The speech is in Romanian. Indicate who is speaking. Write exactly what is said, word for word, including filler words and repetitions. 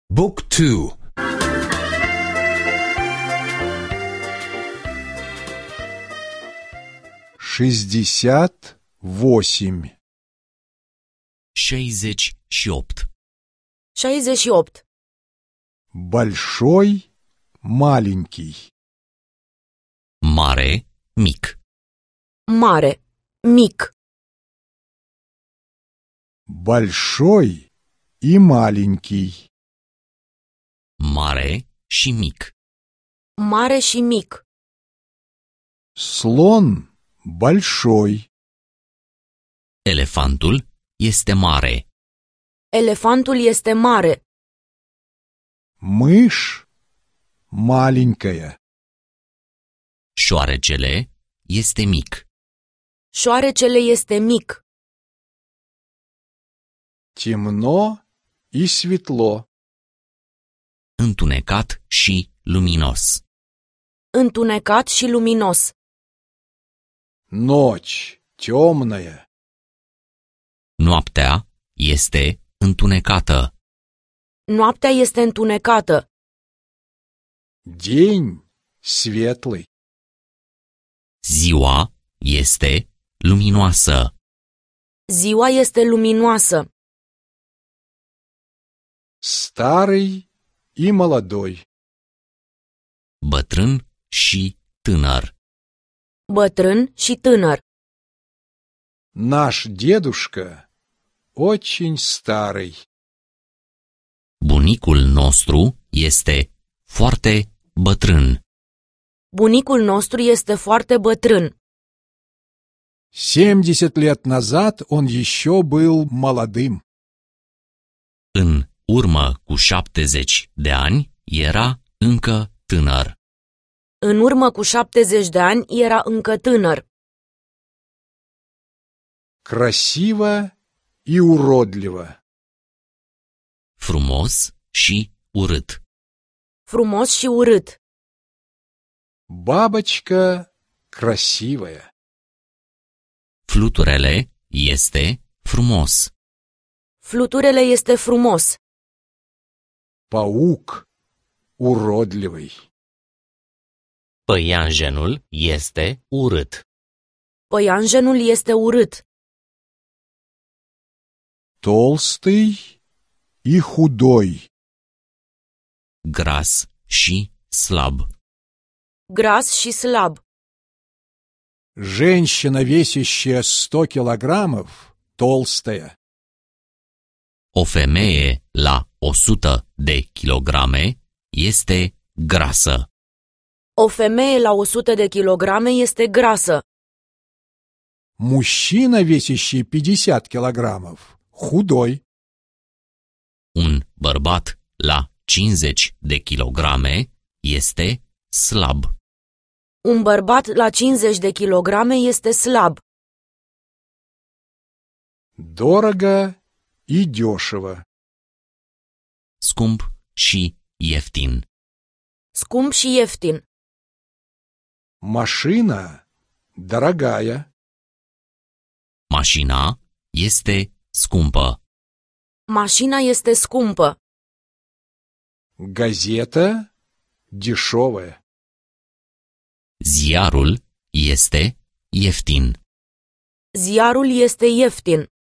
Speaker 1: Book two.
Speaker 2: шестьдесят восемь.
Speaker 3: șaizeci și opt.
Speaker 4: șaizeci și opt.
Speaker 2: Большой, маленький.
Speaker 3: Mare, mic.
Speaker 4: Mare, mic.
Speaker 2: Большой и маленький.
Speaker 3: Mare și mic.
Speaker 4: Mare și mic.
Speaker 2: Слон большой.
Speaker 3: Elefantul este mare.
Speaker 4: Elefantul este mare.
Speaker 2: Мышь маленькая.
Speaker 3: Șoarecele este mic.
Speaker 4: Șoarecele este mic.
Speaker 2: Темно и светло.
Speaker 3: Întunecat și luminos.
Speaker 4: Întunecat și luminos.
Speaker 2: Ночь темная.
Speaker 3: Noaptea este întunecată.
Speaker 4: Noaptea este întunecată.
Speaker 2: День светлый.
Speaker 3: Ziua este luminoasă.
Speaker 4: Ziua este luminoasă.
Speaker 2: Старый и молодой.
Speaker 3: Bătrân și tânăr.
Speaker 4: Bătrân și tânăr.
Speaker 2: Наш дедушка очень старый.
Speaker 3: Bunicul nostru este foarte bătrân.
Speaker 4: Bunicul nostru este foarte bătrân.
Speaker 2: Семьдесят лет назад он еще был молодым.
Speaker 3: În urmă cu șaptezeci de ani era încă tânăr.
Speaker 4: În urmă cu șaptezeci de ani era încă tânăr.
Speaker 2: Красиво и уродливо.
Speaker 3: Frumos și urât.
Speaker 4: Frumos și urât.
Speaker 2: Бабочка красивая.
Speaker 3: Fluturele este frumos.
Speaker 4: Fluturele este frumos.
Speaker 2: Паук уродливый.
Speaker 3: Păianjenul este urât.
Speaker 4: Păianjenul este urât.
Speaker 2: Толстый и худой.
Speaker 3: Gras și slab.
Speaker 4: Gras și slab.
Speaker 2: Женщина, весящая сто килограммов, толстая.
Speaker 3: O femeie la o sută de kilograme este grasă.
Speaker 4: O femeie la o sută de kilograme este grasă.
Speaker 2: Мужчина, весящий пятьдесят килограммов, худой.
Speaker 3: Un bărbat la cincizeci de kilograme este slab.
Speaker 4: Un bărbat la cincizeci de kilograme este slab.
Speaker 2: Дорого и дешево.
Speaker 3: Scump și ieftin.
Speaker 4: Scump și ieftin.
Speaker 2: Машина дорогая.
Speaker 3: Mașina este scumpă.
Speaker 4: Mașina este scumpă.
Speaker 2: Газета дешевая.
Speaker 3: Ziarul este ieftin.
Speaker 4: Ziarul este ieftin.